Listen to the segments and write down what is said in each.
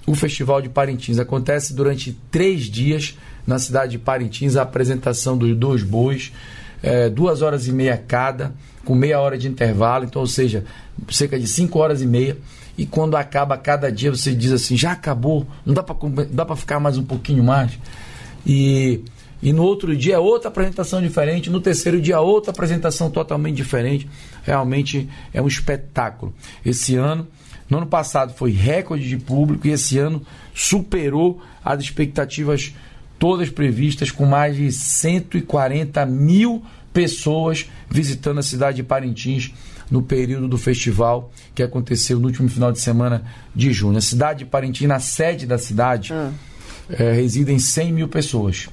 o Festival de Parintins. Acontece durante 3 dias na cidade de Parintins, a apresentação dos 2 bois, 2 horas e meia cada, com meia hora de intervalo, então, ou seja, cerca de 5 horas e meia. E quando acaba cada dia, você diz assim, já acabou, não dá para ficar mais um pouquinho mais. E no outro dia é outra apresentação diferente, no terceiro dia outra apresentação totalmente diferente. Realmente é um espetáculo. Esse ano, no ano passado foi recorde de público e esse ano superou as expectativas todas previstas, com mais de 140 mil pessoas visitando a cidade de Parintins no período do festival que aconteceu no último final de semana de junho. A cidade de Parintins, na sede da cidade, residem 100 mil pessoas.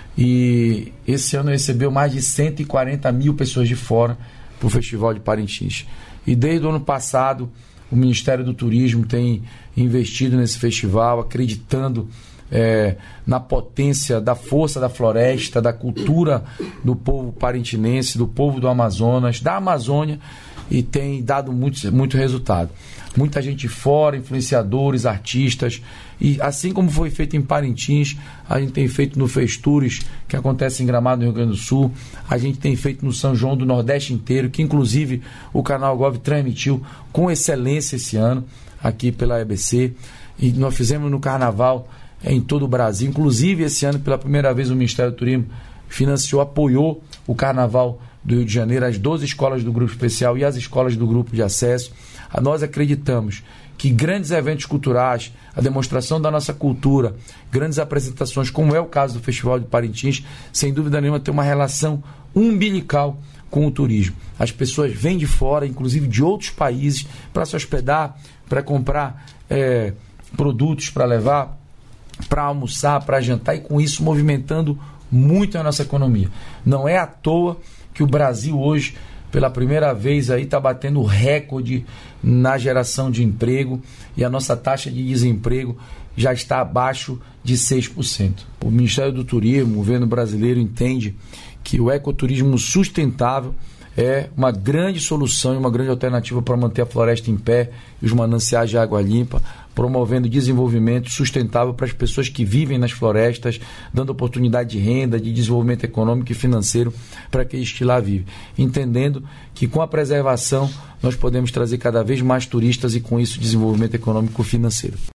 E esse ano recebeu mais de 140 mil pessoas de fora para o Festival de Parintins. E desde o ano passado, o Ministério do Turismo tem investido nesse festival, acreditando na potência, da força da floresta, da cultura do povo parintinense, do povo do Amazonas, da Amazônia, e tem dado muito resultado. Muita gente de fora, influenciadores, artistas, e assim como foi feito em Parintins, a gente tem feito no Festures, que acontece em Gramado, no Rio Grande do Sul, a gente tem feito no São João do Nordeste inteiro, que inclusive o canal Gov transmitiu com excelência esse ano, aqui pela EBC, e nós fizemos no Carnaval em todo o Brasil. Inclusive esse ano, pela primeira vez, o Ministério do Turismo financiou, apoiou o Carnaval do Rio de Janeiro, as 12 escolas do Grupo Especial e as escolas do Grupo de Acesso. Nós acreditamos que grandes eventos culturais, a demonstração da nossa cultura, grandes apresentações, como é o caso do Festival de Parintins, sem dúvida nenhuma tem uma relação umbilical com o turismo. As pessoas vêm de fora, inclusive de outros países, para se hospedar, para comprar produtos para levar, para almoçar, para jantar, e com isso movimentando muito a nossa economia. Não é à toa que o Brasil hoje, pela primeira vez, está batendo recorde na geração de emprego, e a nossa taxa de desemprego já está abaixo de 6%. O Ministério do Turismo, o governo brasileiro, entende que o ecoturismo sustentável é uma grande solução e uma grande alternativa para manter a floresta em pé e os mananciais de água limpa, promovendo desenvolvimento sustentável para as pessoas que vivem nas florestas, dando oportunidade de renda, de desenvolvimento econômico e financeiro para aqueles que lá vivem. Entendendo que com a preservação nós podemos trazer cada vez mais turistas e com isso desenvolvimento econômico e financeiro.